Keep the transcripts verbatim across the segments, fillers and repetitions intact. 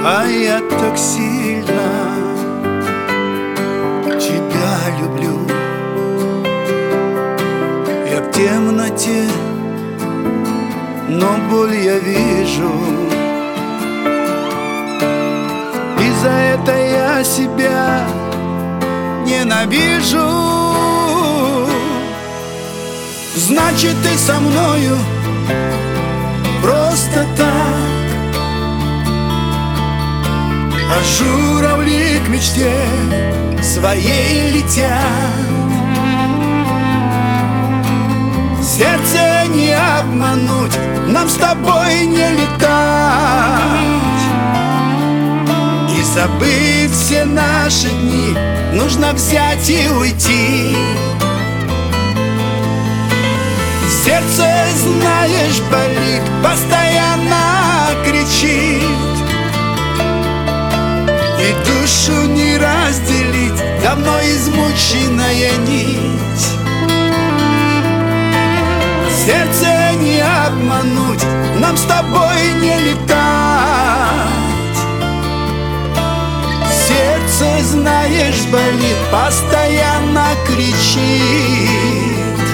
А я так сильно тебя люблю. Я в темноте, но боль я вижу, и за это я себя ненавижу. Значит, ты со мною просто так, а журавли к мечте своей летят. Сердце не обмануть, нам с тобой не летать. И забыть все наши дни нужно взять и уйти. Сердце, знаешь, болит, постоянно кричит, и душу не разделить, давно измученная нить. Сердце не обмануть, нам с тобой не летать. Сердце, знаешь, болит, постоянно кричит.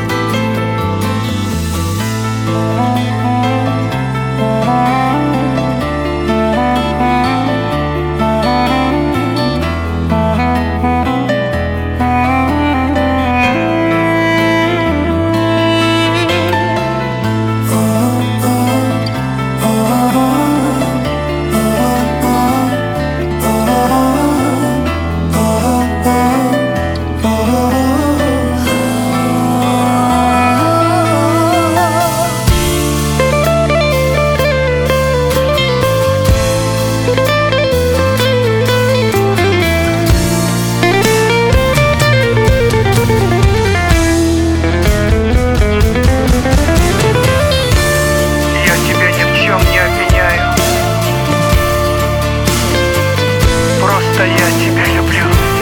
Я тебя люблю.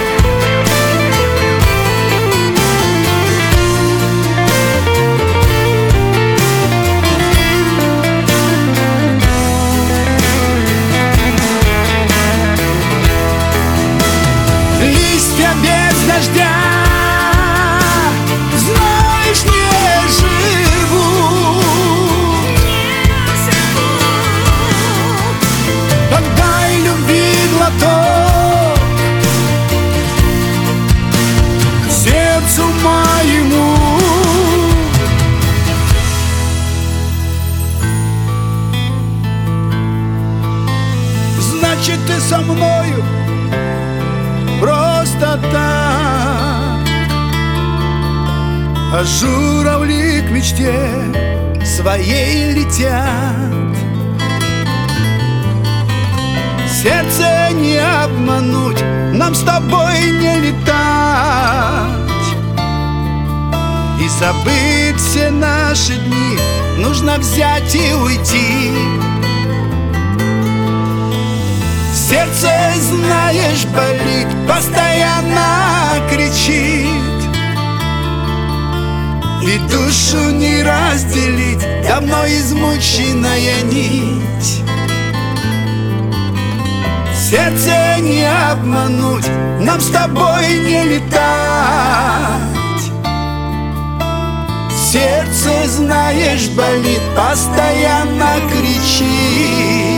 Листья без дождя, знаешь, не живут. Отдай любви глоток сердцу моему. Значит, ты со мною просто так, а журавли к мечте своей летят. Сердце не обмануть, нам с тобой не летать. И забыть все наши дни нужно взять и уйти. Сердце, знаешь, болит, постоянно кричит, и душу не разделить, давно измученная нить. Сердце не обмануть, нам с тобой не летать. Сердце, знаешь, болит, постоянно кричит.